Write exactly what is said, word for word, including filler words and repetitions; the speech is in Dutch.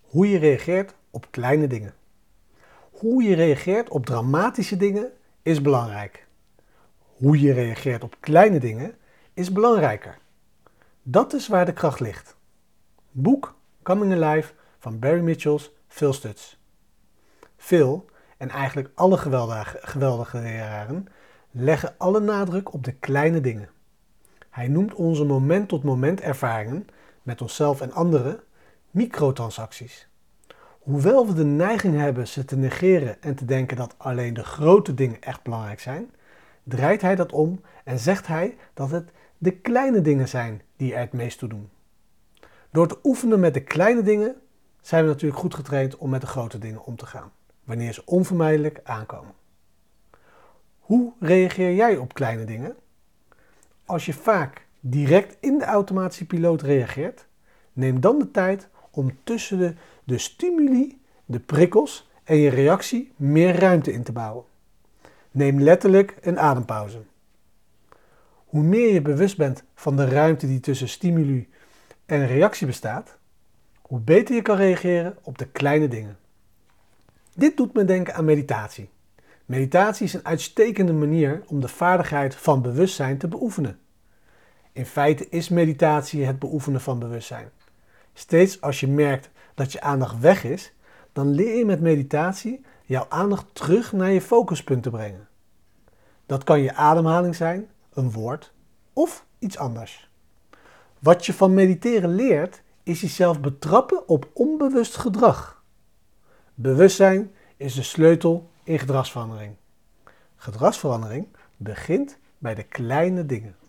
Hoe je reageert op kleine dingen. Hoe je reageert op dramatische dingen is belangrijk. Hoe je reageert op kleine dingen is belangrijker. Dat is waar de kracht ligt. Boek Coming Alive van Barry Mitchell's Phil Stutz. Phil, en eigenlijk alle geweldige, geweldige leraren, leggen alle nadruk op de kleine dingen. Hij noemt onze moment-tot-moment ervaringen met onszelf en anderen microtransacties. Hoewel we de neiging hebben ze te negeren en te denken dat alleen de grote dingen echt belangrijk zijn, draait hij dat om en zegt hij dat het de kleine dingen zijn die er het meest toe doen. Door te oefenen met de kleine dingen zijn we natuurlijk goed getraind om met de grote dingen om te gaan, wanneer ze onvermijdelijk aankomen. Hoe reageer jij op kleine dingen? Als je vaak direct in de automatische piloot reageert, neem dan de tijd om tussen de, de stimuli, de prikkels en je reactie meer ruimte in te bouwen. Neem letterlijk een adempauze. Hoe meer je bewust bent van de ruimte die tussen stimuli en reactie bestaat, hoe beter je kan reageren op de kleine dingen. Dit doet me denken aan meditatie. Meditatie is een uitstekende manier om de vaardigheid van bewustzijn te beoefenen. In feite is meditatie het beoefenen van bewustzijn. Steeds als je merkt dat je aandacht weg is, dan leer je met meditatie jouw aandacht terug naar je focuspunt te brengen. Dat kan je ademhaling zijn, een woord of iets anders. Wat je van mediteren leert, is jezelf betrappen op onbewust gedrag. Bewustzijn is de sleutel in gedragsverandering. Gedragsverandering begint bij de kleine dingen.